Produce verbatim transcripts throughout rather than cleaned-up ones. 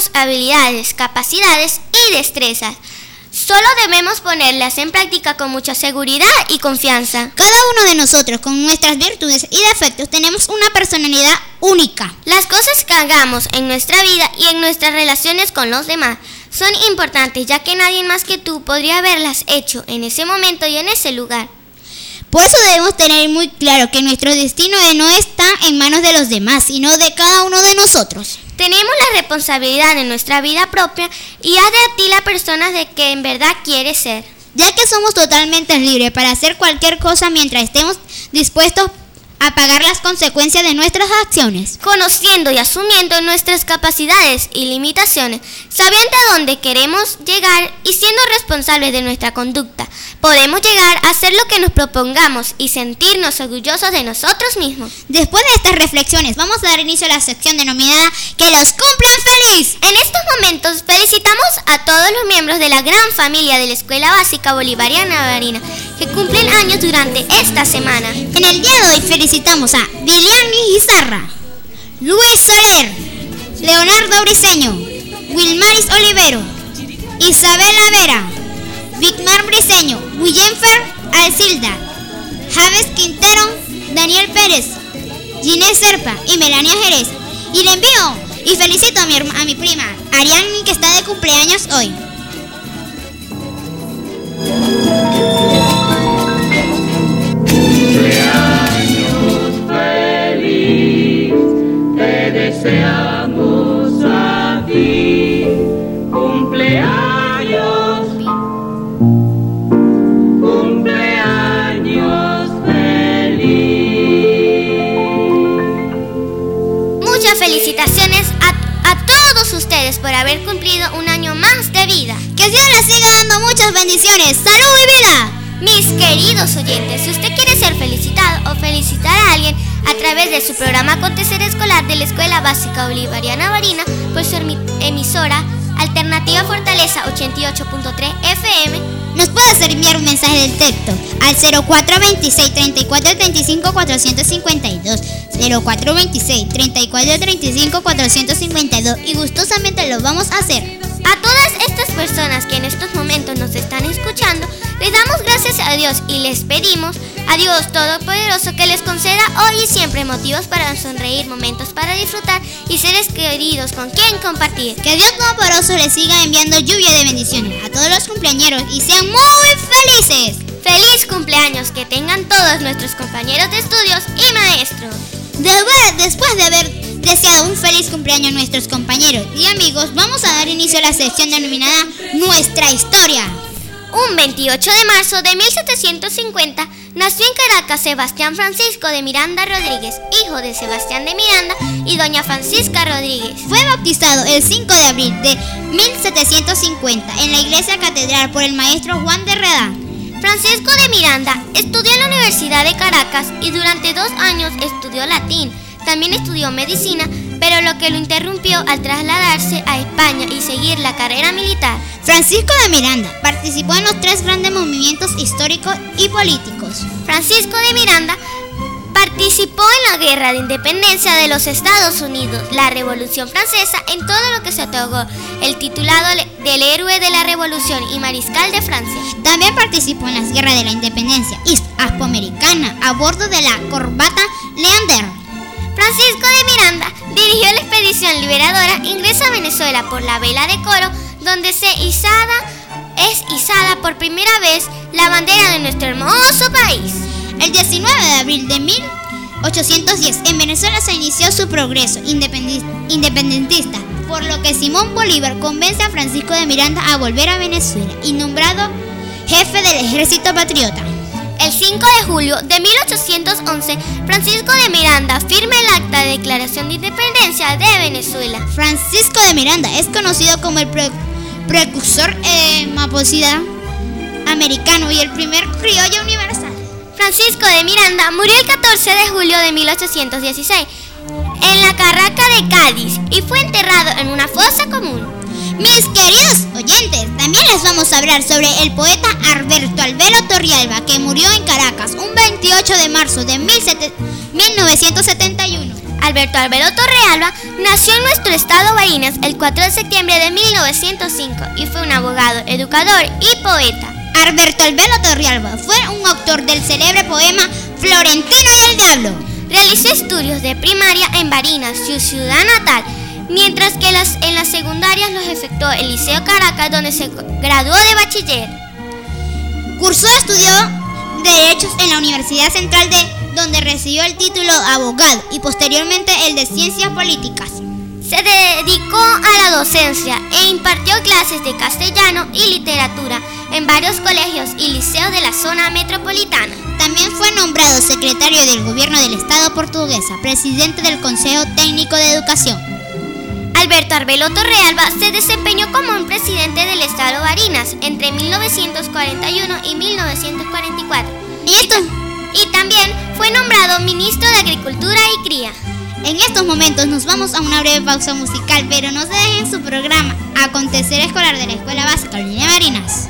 tenemos habilidades, capacidades y destrezas. Solo debemos ponerlas en práctica con mucha seguridad y confianza. Cada uno de nosotros, con nuestras virtudes y defectos, tenemos una personalidad única. Las cosas que hagamos en nuestra vida y en nuestras relaciones con los demás son importantes, ya que nadie más que tú podría haberlas hecho en ese momento y en ese lugar. Por eso debemos tener muy claro que nuestro destino no está en manos de los demás, sino de cada uno de nosotros. Tenemos la responsabilidad de nuestra vida propia y haz de ti la persona de que en verdad quieres ser. Ya que somos totalmente libres para hacer cualquier cosa mientras estemos dispuestos a pagar las consecuencias de nuestras acciones. Conociendo y asumiendo nuestras capacidades y limitaciones, sabiendo a dónde queremos llegar y siendo responsables de nuestra conducta, podemos llegar a hacer lo que nos propongamos y sentirnos orgullosos de nosotros mismos. Después de estas reflexiones, vamos a dar inicio a la sección denominada ¡Que los cumplan feliz! En estos momentos felicitamos a todos los miembros de la gran familia de la Escuela Básica Bolivariana Navarina que cumplen años durante esta semana. En el día de hoy felicitamos a Diliani Izarra, Luis Soler, Leonardo Briceño, Wilmaris Olivero, Isabela Vera, Vicmar Briceño, Willenfer Alcilda, Javes Quintero, Daniel Pérez, Ginés Serpa y Melania Jerez. Y le envío y felicito a mi, a mi prima Ariani, que está de cumpleaños hoy. Deseamos a ti, cumpleaños, cumpleaños feliz. Muchas felicitaciones a, a todos ustedes por haber cumplido un año más de vida. Que Dios les siga dando muchas bendiciones, salud y vida. Mis queridos oyentes, si usted quiere ser felicitado o felicitar a alguien a través de su programa Acontecer Escolar de la Escuela Básica Bolivariana Navarina por su emisora Alternativa Fortaleza ochenta y ocho punto tres F M, nos puede hacer enviar un mensaje de texto al cero cuatro veintiséis, treinta y cuatro, treinta y cinco, cuatrocientos cincuenta y dos, cero cuatro veintiséis, treinta y cuatro, treinta y cinco, cuatrocientos cincuenta y dos, y gustosamente lo vamos a hacer. A todas estas personas que en estos momentos nos están escuchando, les damos gracias a Dios y les pedimos a Dios Todopoderoso que les conceda hoy y siempre motivos para sonreír, momentos para disfrutar y seres queridos con quien compartir. Que Dios Todopoderoso les siga enviando lluvia de bendiciones a todos los cumpleañeros y sean muy felices. ¡Feliz cumpleaños! Que tengan todos nuestros compañeros de estudios y maestros. Después, después de haber deseado un feliz cumpleaños a nuestros compañeros y amigos, vamos a dar inicio a la sección denominada Nuestra Historia. Un veintiocho de marzo de mil setecientos cincuenta nació en Caracas Sebastián Francisco de Miranda Rodríguez, hijo de Sebastián de Miranda y doña Francisca Rodríguez. Fue bautizado el cinco de abril de mil setecientos cincuenta en la iglesia catedral por el maestro Juan de Redá. Francisco de Miranda estudió en la Universidad de Caracas y durante dos años estudió latín. También estudió medicina, pero lo que lo interrumpió al trasladarse a España y seguir la carrera militar. Francisco de Miranda participó en los tres grandes movimientos históricos y políticos. Francisco de Miranda participó en la Guerra de Independencia de los Estados Unidos, la Revolución Francesa, en todo lo que se otorgó el titulado del Héroe de la Revolución y Mariscal de Francia. También participó en las Guerras de la Independencia Hispanoamericana a bordo de la corbata Leander. Francisco de Miranda dirigió la expedición liberadora, ingresa a Venezuela por la vela de Coro, donde se izada, es izada por primera vez la bandera de nuestro hermoso país. El diecinueve de abril de mil ochocientos diez en Venezuela se inició su progreso independentista, por lo que Simón Bolívar convence a Francisco de Miranda a volver a Venezuela y nombrado jefe del ejército patriota. El cinco de julio de mil ochocientos once, Francisco de Miranda firma el acta de declaración de independencia de Venezuela. Francisco de Miranda es conocido como el pre precursor eh, mapocida americano y el primer criollo universal. Francisco de Miranda murió el catorce de julio de mil ochocientos dieciséis en la Carraca de Cádiz y fue enterrado en una fosa común. Mis queridos oyentes, también les vamos a hablar sobre el poeta Alberto Albero Torrialba, que murió en Caracas un veintiocho de marzo de mil novecientos setenta y uno. Alberto Arbelo Torrealba nació en nuestro estado Barinas el cuatro de septiembre de mil novecientos cinco y fue un abogado, educador y poeta. Alberto Arbelo Torrealba fue un autor del célebre poema Florentino y el Diablo. Realizó estudios de primaria en Barinas, su ciudad natal, mientras que las, en las secundarias los efectuó el Liceo Caracas, donde se graduó de bachiller. Cursó estudió Derechos en la Universidad Central de, donde recibió el título de abogado y posteriormente el de Ciencias Políticas. Se dedicó a la docencia e impartió clases de castellano y literatura en varios colegios y liceos de la zona metropolitana. También fue nombrado secretario del Gobierno del Estado Portuguesa, presidente del Consejo Técnico de Educación. Alberto Arbelo Torrealba se desempeñó como un presidente del estado Barinas entre mil novecientos cuarenta y uno y mil novecientos cuarenta y cuatro. ¿Y esto? Y también fue nombrado ministro de Agricultura y Cría. En estos momentos nos vamos a una breve pausa musical, pero no se dejen su programa Acontecer Escolar de la Escuela Básica Línea Barinas.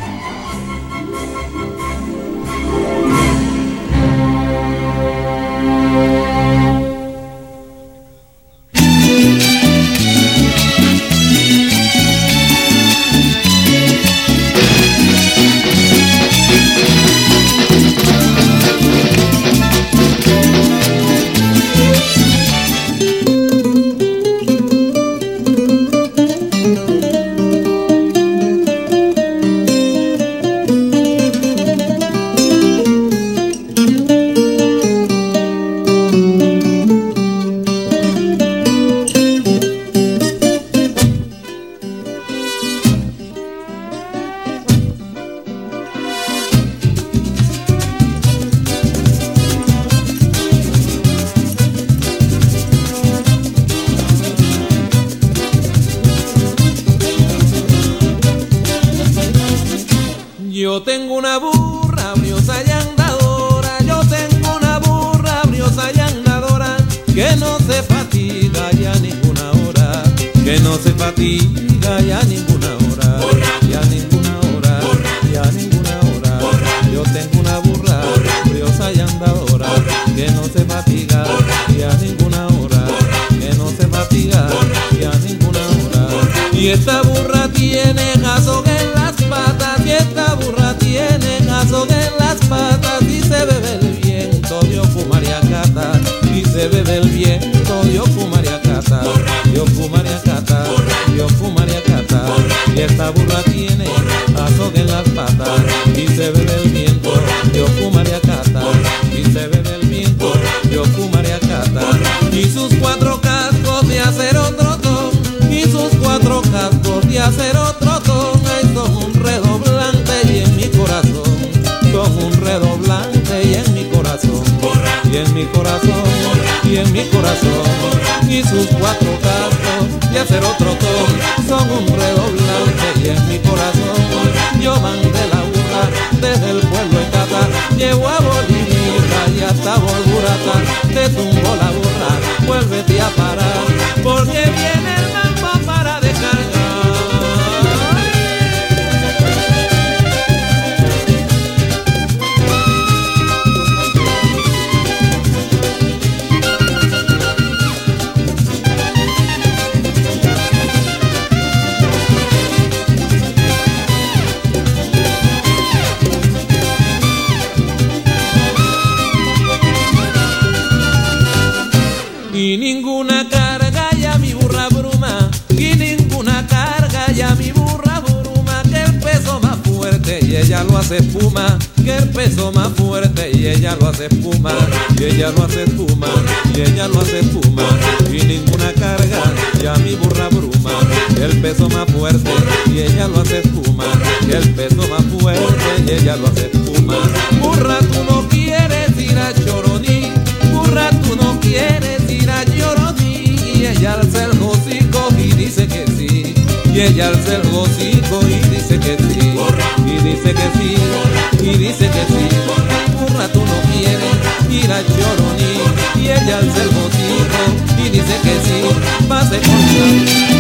Yo tengo una burra briosa y andadora, yo tengo una burra briosa y andadora, que no se fatiga ya ninguna hora, que no se fatiga ya ninguna hora, ya ninguna hora, ya ninguna hora. Yo tengo una burra briosa y andadora, que no se fatiga ya ninguna hora, que no se fatiga ya ninguna hora. Y esta burra tiene azog en las patas, y esta burra tiene azog en las patas, y se bebe el viento de Ocumariacata, y se bebe el viento de Ocumariacata, de Ocumariacata, de Ocumariacata. Y esta burra tiene azog en las patas, y se bebe el viento de Ocumariacata, y se bebe el viento de Ocumariacata. Y sus cuatro cascos de acero trotón, y sus cuatro cascos de acero trotón, ay, son un redoblante y en mi corazón, son un redoblante y en mi corazón, y en mi corazón, y en mi corazón. Y sus cuatro cascos de acero trotón, son un redoblante y en mi corazón. Yo mandé la burra desde el pueblo de Cata, llevo a Bolivia y hasta Bolburata, te tumbo la burra, vuélvete a parar, porque viene el mambo para descargar. Y ninguna carga ya mi burra bruma, y ninguna carga ya mi burra bruma, que el peso más fuerte y ella lo hace espuma, que el peso más fuerte y ella lo hace espuma, y ella lo hace espuma, y ella lo hace espuma. Y ninguna carga ya mi burra bruma, que el peso más fuerte y ella lo hace espuma, que el peso más fuerte y ella lo hace espuma. Burra, tú no quieres ir a Choroní, burra, tú no quieres ir a Choroní, y ella alza el hocico y dice que sí, y ella alza el hocico y dice que sí, y dice que sí, y dice que sí. Burra, tú no quieres ir a Choroní, y ella alza el hocico y dice que sí, pase con.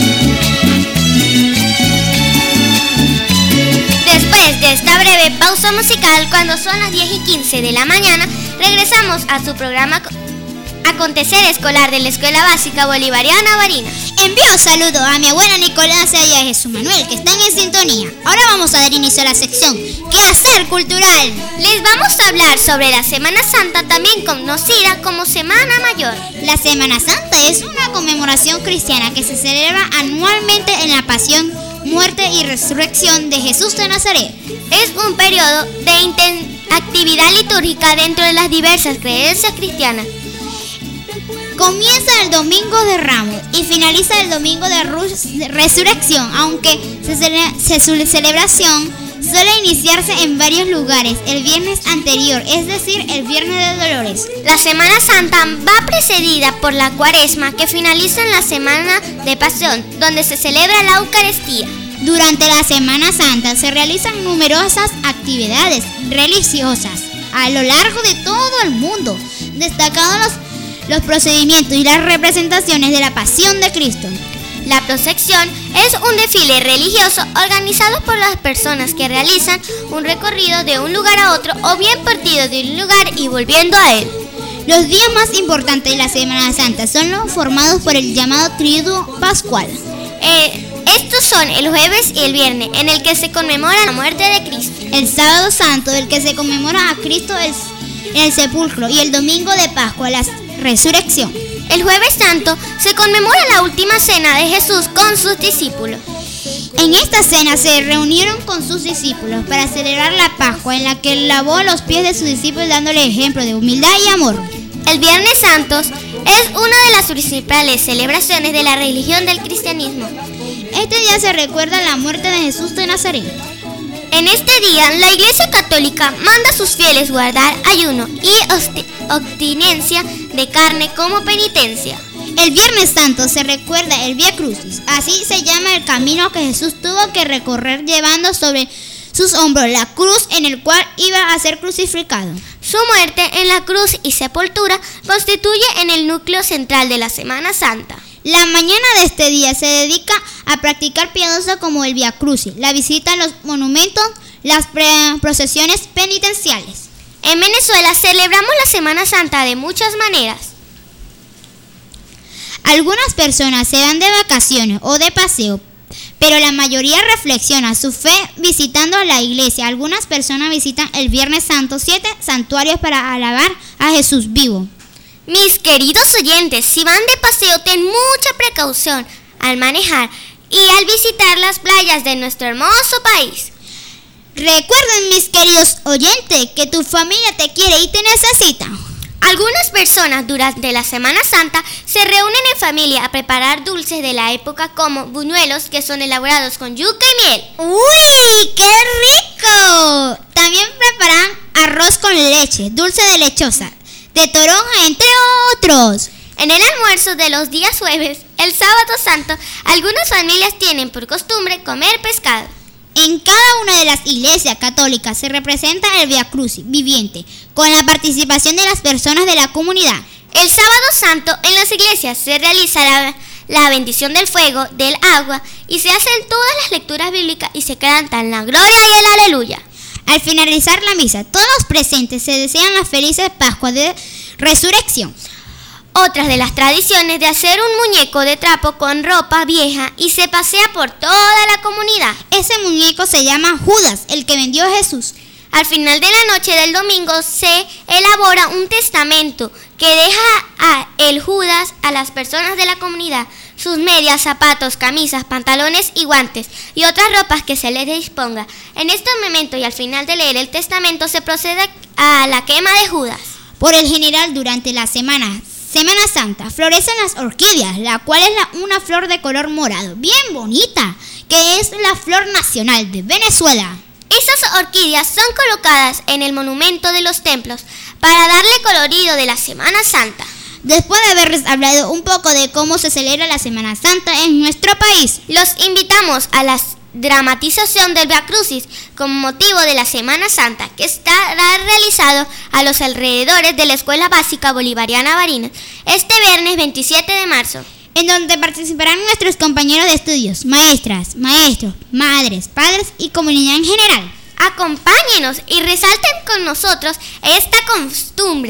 Después de esta breve pausa musical, cuando son las diez y quince de la mañana, regresamos a su programa acontecer escolar de la Escuela Básica Bolivariana Barinas. Envío saludo a mi abuela Nicolás y a Jesús Manuel, que están en sintonía. Ahora vamos a dar inicio a la sección Quehacer Cultural. Les vamos a hablar sobre la Semana Santa, también conocida como Semana Mayor. La Semana Santa es una conmemoración cristiana que se celebra anualmente en la pasión, muerte y resurrección de Jesús de Nazaret. Es un periodo de inten- actividad litúrgica dentro de las diversas creencias cristianas. Comienza el Domingo de Ramos y finaliza el Domingo de, Rus- de Resurrección, aunque se cele- se- su celebración suele iniciarse en varios lugares el viernes anterior, es decir, el Viernes de Dolores. La Semana Santa va precedida por la Cuaresma, que finaliza en la Semana de Pasión, donde se celebra la Eucaristía. Durante la Semana Santa se realizan numerosas actividades religiosas a lo largo de todo el mundo, destacando los, los procedimientos y las representaciones de la Pasión de Cristo. La procesión es un desfile religioso organizado por las personas que realizan un recorrido de un lugar a otro o bien partido de un lugar y volviendo a él. Los días más importantes de la Semana Santa son los formados por el llamado Triduo Pascual. Eh, estos son el jueves y el viernes, en el que se conmemora la muerte de Cristo. El Sábado Santo, el que se conmemora a Cristo en el sepulcro, y el Domingo de Pascua, la resurrección. El Jueves Santo se conmemora la última cena de Jesús con sus discípulos. En esta cena se reunieron con sus discípulos para celebrar la Pascua, en la que lavó los pies de sus discípulos dándole ejemplo de humildad y amor. El Viernes Santo es una de las principales celebraciones de la religión del cristianismo. Este día se recuerda la muerte de Jesús de Nazaret. En este día, la Iglesia Católica manda a sus fieles guardar ayuno y abstinencia de carne como penitencia. El Viernes Santo se recuerda el Vía Crucis, así se llama el camino que Jesús tuvo que recorrer llevando sobre sus hombros la cruz en el cual iba a ser crucificado. Su muerte en la cruz y sepultura constituye en el núcleo central de la Semana Santa. La mañana de este día se dedica a practicar piadosa como el Vía Crucis, la visita a los monumentos, las pre- procesiones penitenciales. En Venezuela celebramos la Semana Santa de muchas maneras. Algunas personas se van de vacaciones o de paseo, pero la mayoría reflexiona su fe visitando la iglesia. Algunas personas visitan el Viernes Santo siete santuarios para alabar a Jesús vivo. Mis queridos oyentes, si van de paseo, ten mucha precaución al manejar y al visitar las playas de nuestro hermoso país. Recuerden, mis queridos oyentes, que tu familia te quiere y te necesita. Algunas personas durante la Semana Santa se reúnen en familia a preparar dulces de la época como buñuelos, que son elaborados con yuca y miel. ¡Uy, qué rico! También preparan arroz con leche, dulce de lechosa, de toronja, entre otros. En el almuerzo de los días jueves, el Sábado Santo, algunas familias tienen por costumbre comer pescado. En cada una de las iglesias católicas se representa el Vía Crucis viviente, con la participación de las personas de la comunidad. El Sábado Santo en las iglesias se realiza la, la bendición del fuego, del agua, y se hacen todas las lecturas bíblicas y se cantan la gloria y el aleluya. Al finalizar la misa, todos los presentes se desean las felices Pascuas de Resurrección. Otras de las tradiciones de hacer un muñeco de trapo con ropa vieja y se pasea por toda la comunidad. Ese muñeco se llama Judas, el que vendió a Jesús. Al final de la noche del domingo se elabora un testamento que deja a el Judas a las personas de la comunidad, sus medias, zapatos, camisas, pantalones y guantes y otras ropas que se les disponga. En este momento y al final de leer el testamento se procede a la quema de Judas. Por el general, durante la semana Semana Santa florecen las orquídeas, la cual es la, una flor de color morado, bien bonita, que es la flor nacional de Venezuela. Esas orquídeas son colocadas en el monumento de los templos para darle colorido de la Semana Santa. Después de haberles hablado un poco de cómo se celebra la Semana Santa en nuestro país, los invitamos a la dramatización del Vía Crucis con motivo de la Semana Santa, que estará realizado a los alrededores de la Escuela Básica Bolivariana Barinas este viernes veintisiete de marzo. En donde participarán nuestros compañeros de estudios, maestras, maestros, madres, padres y comunidad en general. Acompáñenos y resalten con nosotros esta costumbre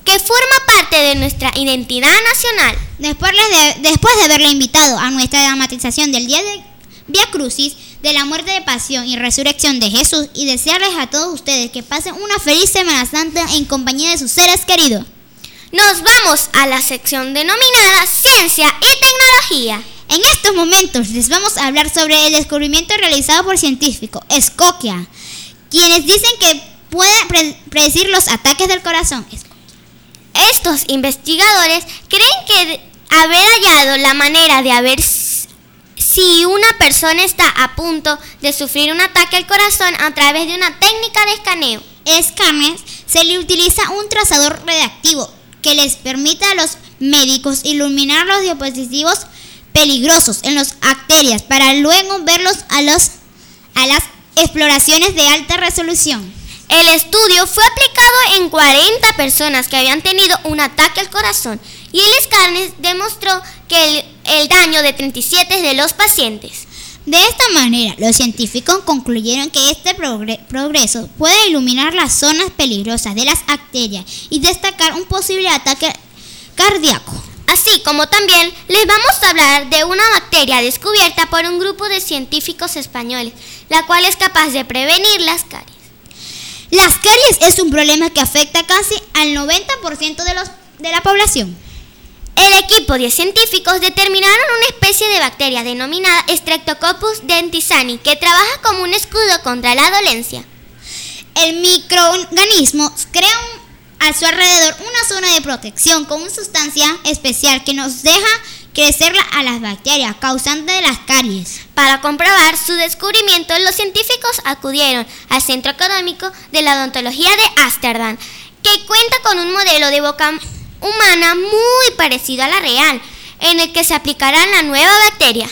que forma parte de nuestra identidad nacional. Después de, después de haberle invitado a nuestra dramatización del día de Vía Crucis, de la muerte, de pasión y resurrección de Jesús, y desearles a todos ustedes que pasen una feliz Semana Santa en compañía de sus seres queridos, nos vamos a la sección denominada Ciencia y Tecnología. En estos momentos les vamos a hablar sobre el descubrimiento realizado por científicos Skokia, quienes dicen que puede pre- predecir los ataques del corazón. Estos investigadores creen que haber hallado la manera de ver si una persona está a punto de sufrir un ataque al corazón a través de una técnica de escaneo. El escáner se le utiliza un trazador radiactivo que les permite a los médicos iluminar los dispositivos peligrosos en las arterias para luego verlos a, los, a las exploraciones de alta resolución. El estudio fue aplicado en cuarenta personas que habían tenido un ataque al corazón y el escáner demostró que el, el daño de treinta y siete de los pacientes. De esta manera, los científicos concluyeron que este progre- progreso puede iluminar las zonas peligrosas de las arterias y destacar un posible ataque cardíaco. Así como también les vamos a hablar de una bacteria descubierta por un grupo de científicos españoles, la cual es capaz de prevenir las caries. Las caries es un problema que afecta casi al noventa por ciento de, los, de la población. El equipo de científicos determinaron una especie de bacteria denominada Streptococcus dentisani que trabaja como un escudo contra la dolencia. El microorganismo crea un, a su alrededor una zona de protección con una sustancia especial que nos deja crecer a las bacterias causantes de las caries. Para comprobar su descubrimiento, los científicos acudieron al Centro Académico de la Odontología de Ámsterdam, que cuenta con un modelo de boca humana muy parecido a la real, en el que se aplicará la nueva bacteria.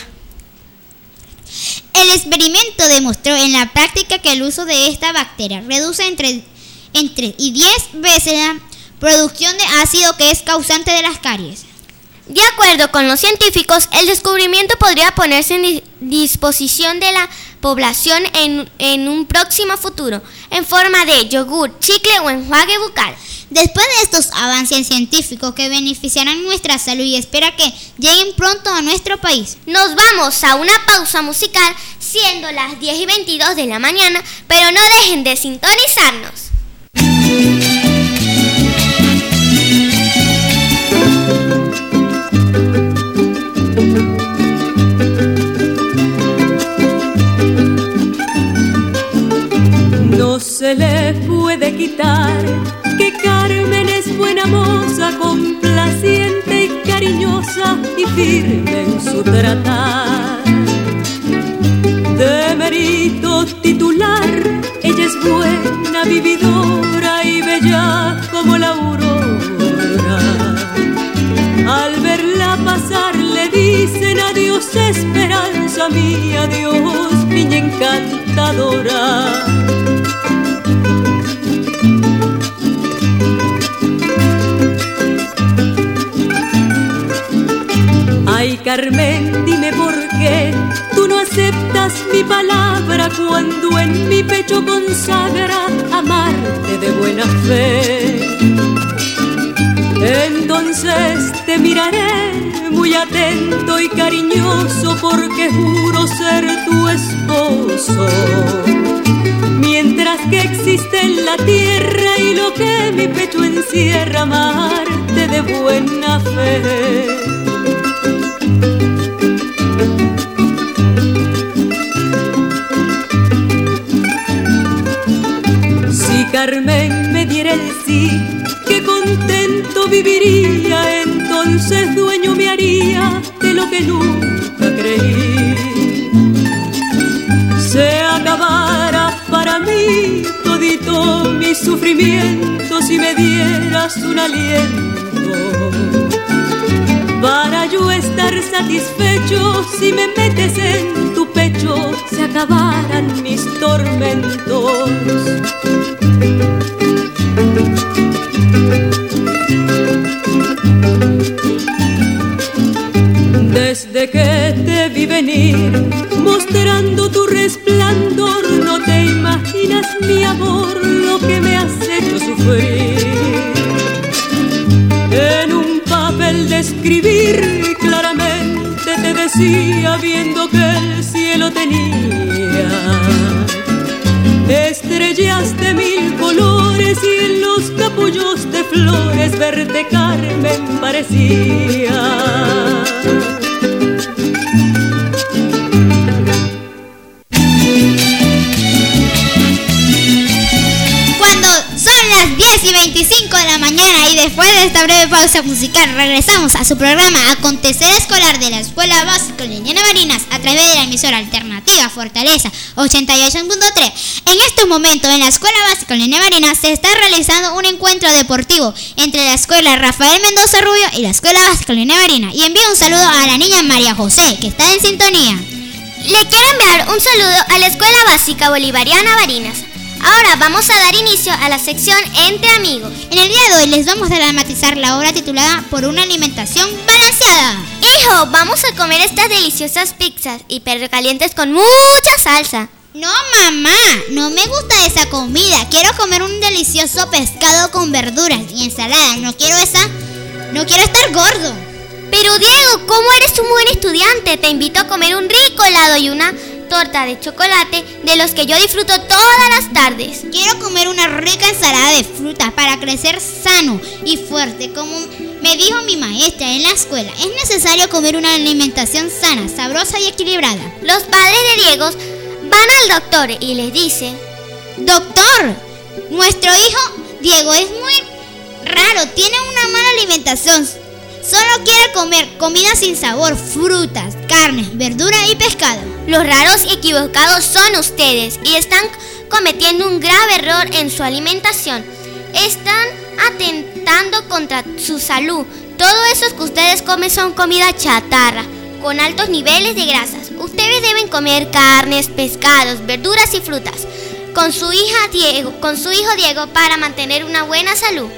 El experimento demostró en la práctica que el uso de esta bacteria reduce entre, entre y diez veces la producción de ácido que es causante de las caries. De acuerdo con los científicos, el descubrimiento podría ponerse en disposición de la población en, en un próximo futuro, en forma de yogur, chicle o enjuague bucal. Después de estos avances científicos que beneficiarán nuestra salud y espera que lleguen pronto a nuestro país, nos vamos a una pausa musical, siendo las diez y veintidós de la mañana, pero no dejen de sintonizarnos. No se le puede quitar que Carmen es buena moza, complaciente y cariñosa y firme en su tratar. De mérito titular, ella es buena, vividora y bella como la aurora. Al verla pasar le dicen adiós, esperanza mía, adiós, niña encantadora. Ay, Carmen, dime por qué tú no aceptas mi palabra cuando en mi pecho consagra amarte de buena fe. Entonces te miraré muy atento y cariñoso porque juro ser tu esposo. Mientras que existe en la tierra y lo que mi pecho encierra, amarte de buena fe. Si Carmen me diera el sí, que contento viviría, entonces dueño me haría de lo que nunca creí. Se acabara para mí todito mi sufrimiento si me dieras un aliento para yo estar satisfecho. Si me metes en tu pecho se acabaran mis tormentos. Desde que te vi venir mostrando tu resplandor, no te imaginas, mi amor, lo que me has hecho sufrir. tenía. Estrellas de mil colores y en los capullos de flores verte Carmen parecía. diez y veinticinco de la mañana y después de esta breve pausa musical regresamos a su programa Acontecer Escolar de la Escuela Básica Liliana Marinas a través de la emisora alternativa Fortaleza ochenta y ocho punto tres. En estos momentos en la Escuela Básica Liliana Marinas se está realizando un encuentro deportivo entre la Escuela Rafael Mendoza Rubio y la Escuela Básica Liliana Marinas, y envío un saludo a la niña María José, que está en sintonía. Le quiero enviar un saludo a la Escuela Básica Bolivariana Barinas. Ahora vamos a dar inicio a la sección Entre Amigos. En el día de hoy les vamos a dramatizar la obra titulada Por una alimentación balanceada. Hijo, vamos a comer estas deliciosas pizzas y perros calientes con mucha salsa. No, mamá, no me gusta esa comida. Quiero comer un delicioso pescado con verduras y ensalada. No quiero esa, no quiero estar gordo. Pero Diego, ¿cómo eres un buen estudiante? Te invito a comer un rico helado y una torta de chocolate de los que yo disfruto todas las tardes. Quiero comer una rica ensalada de frutas para crecer sano y fuerte. Como me dijo mi maestra en la escuela, es necesario comer una alimentación sana, sabrosa y equilibrada. Los padres de Diego van al doctor y les dicen: doctor, nuestro hijo Diego es muy raro, tiene una mala alimentación. Solo quiere comer comida sin sabor, frutas, carnes, verdura y pescado. Los raros y equivocados son ustedes y están cometiendo un grave error en su alimentación. Están atentando contra su salud. Todo eso que ustedes comen son comida chatarra, con altos niveles de grasas. Ustedes deben comer carnes, pescados, verduras y frutas con su hija Diego, con su hijo Diego para mantener una buena salud.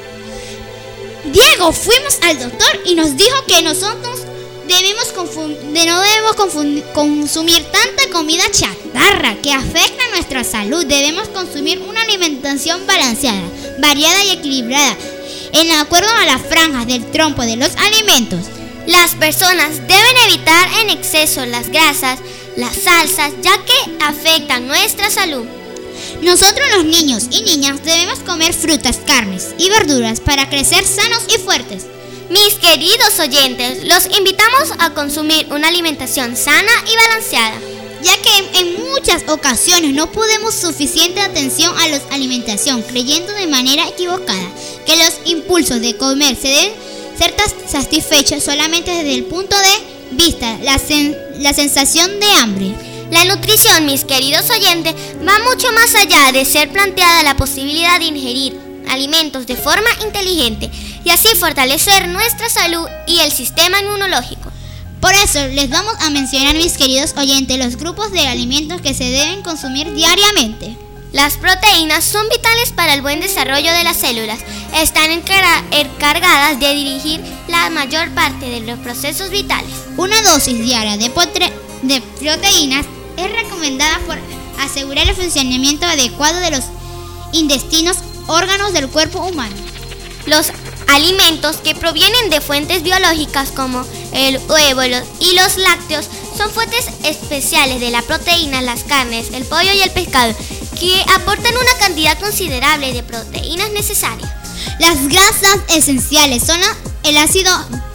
Diego, fuimos al doctor y nos dijo que nosotros debemos confund- de no debemos confund- consumir tanta comida chatarra que afecta a nuestra salud. Debemos consumir una alimentación balanceada, variada y equilibrada, en acuerdo a las franjas del trompo de los alimentos. Las personas deben evitar en exceso las grasas, las salsas, ya que afectan nuestra salud. Nosotros los niños y niñas debemos comer frutas, carnes y verduras para crecer sanos y fuertes. Mis queridos oyentes, los invitamos a consumir una alimentación sana y balanceada, ya que en muchas ocasiones no ponemos suficiente atención a la alimentación, creyendo de manera equivocada que los impulsos de comer se deben ser satisfechos solamente desde el punto de vista la, sen- la sensación de hambre. La nutrición, mis queridos oyentes, va mucho más allá de ser planteada la posibilidad de ingerir alimentos de forma inteligente y así fortalecer nuestra salud y el sistema inmunológico. Por eso les vamos a mencionar, mis queridos oyentes, los grupos de alimentos que se deben consumir diariamente. Las proteínas son vitales para el buen desarrollo de las células. Están encar- encargadas de dirigir la mayor parte de los procesos vitales. Una dosis diaria de, potre- de proteínas es recomendada por asegurar el funcionamiento adecuado de los intestinos, órganos del cuerpo humano. Los alimentos que provienen de fuentes biológicas como el huevo y los lácteos son fuentes especiales de la proteína, las carnes, el pollo y el pescado, que aportan una cantidad considerable de proteínas necesarias. Las grasas esenciales son el ácido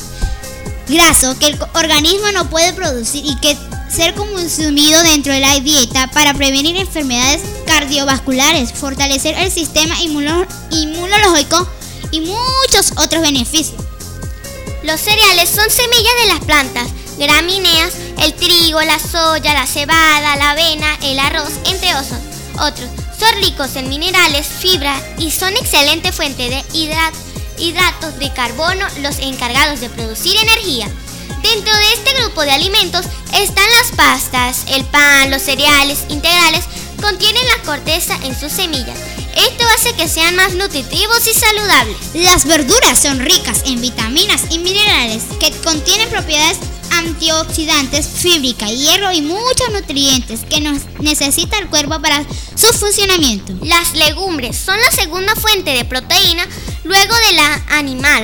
graso que el organismo no puede producir y que ser consumido dentro de la dieta para prevenir enfermedades cardiovasculares, fortalecer el sistema inmuno- inmunológico y muchos otros beneficios. Los cereales son semillas de las plantas gramíneas, el trigo, la soya, la cebada, la avena, el arroz, entre otros. Son ricos en minerales, fibra y son excelente fuente de hidrat- hidratos de carbono, los encargados de producir energía. Dentro de este grupo de alimentos están las pastas, el pan, los cereales integrales contienen la corteza en sus semillas. Esto hace que sean más nutritivos y saludables. Las verduras son ricas en vitaminas y minerales que contienen propiedades antioxidantes, fíbrica, hierro y muchos nutrientes que nos necesita el cuerpo para su funcionamiento. Las legumbres son la segunda fuente de proteína luego de la animal.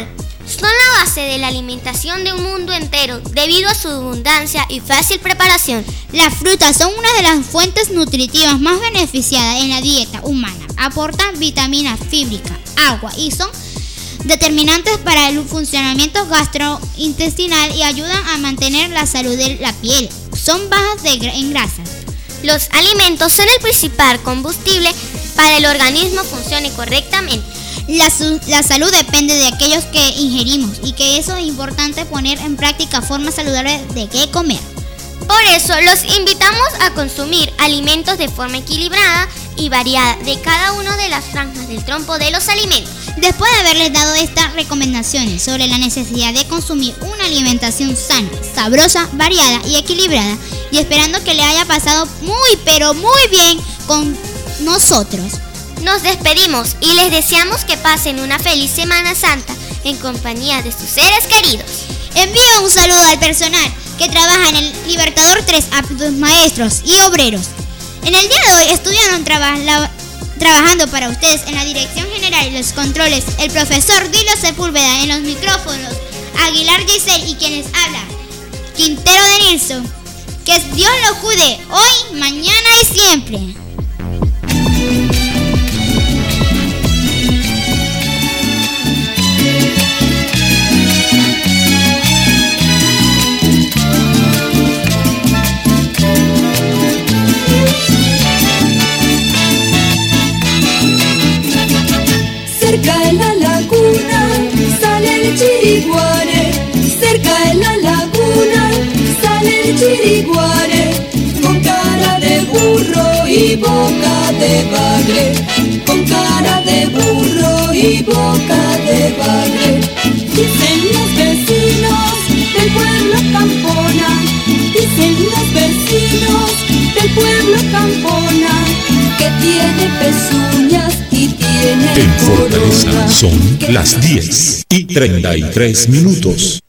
Son la base de la alimentación de un mundo entero debido a su abundancia y fácil preparación. Las frutas son una de las fuentes nutritivas más beneficiadas en la dieta humana. Aportan vitaminas, fíbrica, agua y son determinantes para el funcionamiento gastrointestinal y ayudan a mantener la salud de la piel. Son bajas de gra- en grasas. Los alimentos son el principal combustible para el organismo funcione correctamente. La, su- la salud depende de aquellos que ingerimos y que eso es importante poner en práctica formas saludables de qué comer. Por eso los invitamos a consumir alimentos de forma equilibrada y variada de cada una de las franjas del trompo de los alimentos. Después de haberles dado estas recomendaciones sobre la necesidad de consumir una alimentación sana, sabrosa, variada y equilibrada, y esperando que le haya pasado muy pero muy bien con nosotros, Nos despedimos y les deseamos que pasen una feliz Semana Santa en compañía de sus seres queridos. envío un saludo al personal que trabaja en el Libertador tres, a los maestros y obreros. En el día de hoy estuvieron traba- la- trabajando para ustedes en la Dirección General y los controles el profesor Dilo Sepúlveda, en los micrófonos Aguilar Giselle y quienes habla Quintero de Nilsson. Que Dios lo cuide hoy, mañana y siempre. Cerca en la laguna sale el chiriguare, cerca en la laguna sale el chiriguare, con cara de burro y boca de bagre, con cara de burro y boca de bagre. Dicen los vecinos del pueblo Campona, dicen los vecinos del pueblo Campona, que tiene pezuñas y tiene En Fortaleza corona. son las diez y treinta y tres minutos.